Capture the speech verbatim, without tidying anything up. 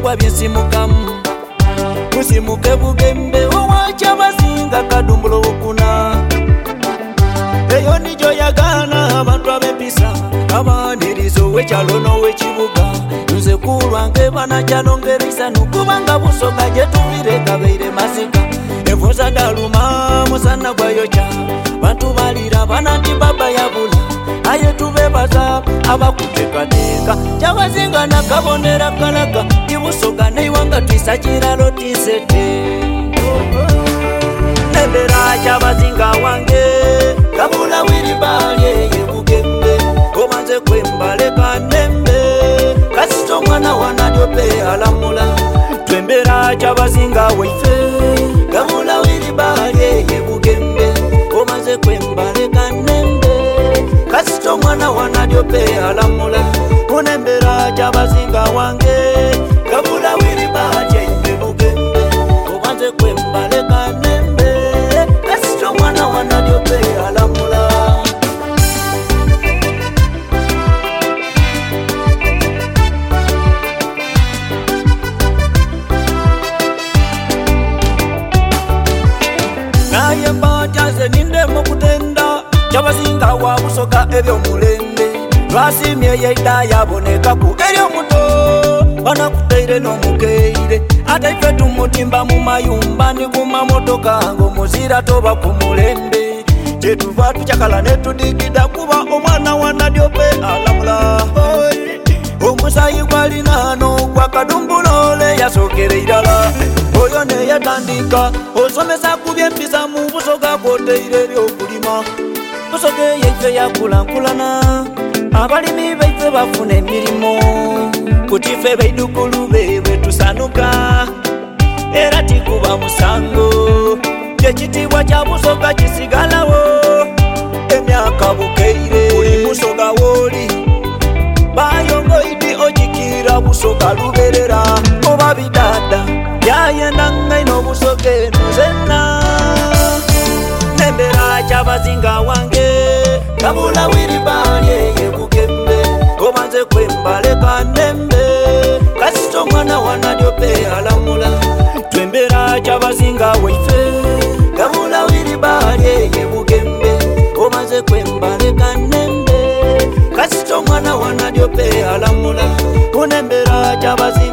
ebigwa byesimukamu musimuke bugembe owacha bazinga kadumbulo okuna eyo nijo yagana abantu abempisa abanirizo wechalono wechibuga nze kulwange bana chalongerisa nukubanga busoka jetuvire kabeire masika evoza daluma musana gwayocha bantu balira bana ndi baba yabula aye tubebaza abakutekateka chabazinga nakabonera kalaka ibusoka neiwanga twisachira lotisete nembera chabazinga wange kabula wiribalye yebugembe komanze kwembale kanembe kasito mwana wanadope alamula twembera chabazinga waife kabula wiribalye yebugembe komanze kwembale kanembe kasito mwana wanadope alamula kunembera chabazinga wange kabula wiribalye yebugembe komanze kwembale kanembe kasito mwana wanadope alamula naye mbajaze ninde mukutenda chabazinga wabusoka ebyo mulembe lwasimye yeida yaboneka ku eryo muto banakuteire n'omukeire ate ife tumutimba mu mayumba ni kuma motoka ngo muzira toba ku mulembe tetuva tuchakala netudigida kuba omwana wanadyope alamula omusayi gwalinano gwakadumbulole yasokere idala oyo neyatandika osomesa kubyempisa mu busoga koteire ebyokulima busoga yeife yakulankulana abalimi baife bafuna emirimo kutife baidukulu bebwe tusanuka era tikuba musango kyekitibwa kya busoga kisigalawo emyaka bukeire buli musoga woli bayongoidi ojikira busoga luberera oba bidada yayenda ngaino busoga eno zena nembera chabazinga wange kabula wiribalye yebugembe komanze kwembale kanembe kasito mwana wanadyope alamula twembera chabazinga waife kabula wiribalye yebugembe komanze kwembale kanembe kasito mwana wanadyope alamula kunembera chabazinga